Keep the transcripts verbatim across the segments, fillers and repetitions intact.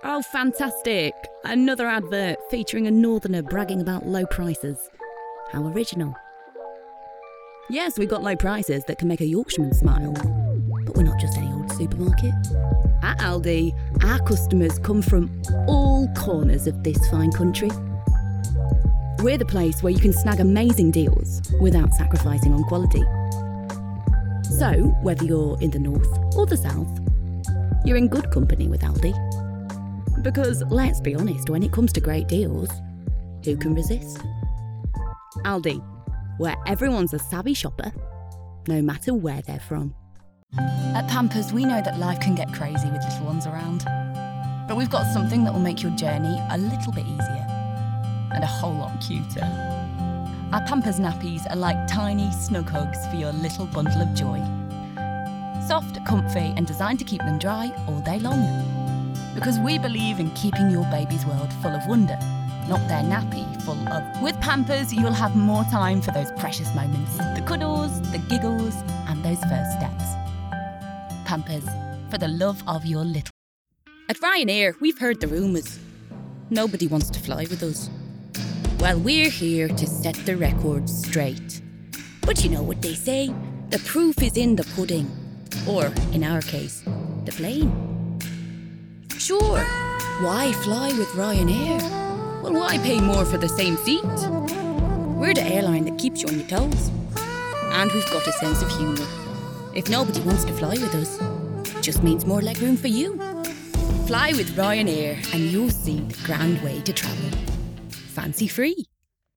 Oh, fantastic! Another advert featuring a northerner bragging about low prices. How original. Yes, we've got low prices that can make a Yorkshireman smile. But we're not just any old supermarket. At Aldi, our customers come from all corners of this fine country. We're the place where you can snag amazing deals without sacrificing on quality. So, whether you're in the north or the south, you're in good company with Aldi. Because, let's be honest, when it comes to great deals, who can resist? Aldi, where everyone's a savvy shopper, no matter where they're from. At Pampers, we know that life can get crazy with little ones around. But we've got something that will make your journey a little bit easier and a whole lot cuter. Our Pampers nappies are like tiny, snug hugs for your little bundle of joy. Soft, comfy, and designed to keep them dry all day long. Because we believe in keeping your baby's world full of wonder, not their nappy full of... With Pampers, you'll have more time for those precious moments, the cuddles, the giggles, and those first steps. Pampers, for the love of your little... At Ryanair, we've heard the rumours. Nobody wants to fly with us. Well, we're here to set the record straight. But you know what they say, the proof is in the pudding. Or, in our case, the plane. Sure, why fly with Ryanair? Well, why pay more for the same seat? We're the airline that keeps you on your toes. And we've got a sense of humour. If nobody wants to fly with us, it just means more legroom for you. Fly with Ryanair and you'll see the grand way to travel. Fancy free.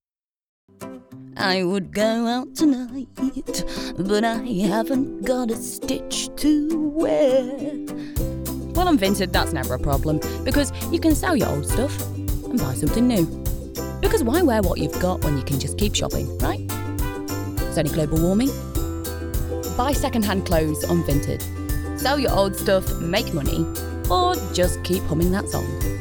I would go out tonight, but I haven't got a stitch to wear. Well, on Vinted, that's never a problem, because you can sell your old stuff and buy something new. Because why wear what you've got when you can just keep shopping, right? It's only global warming. Buy second-hand clothes on Vinted. Sell your old stuff, make money, or just keep humming that song.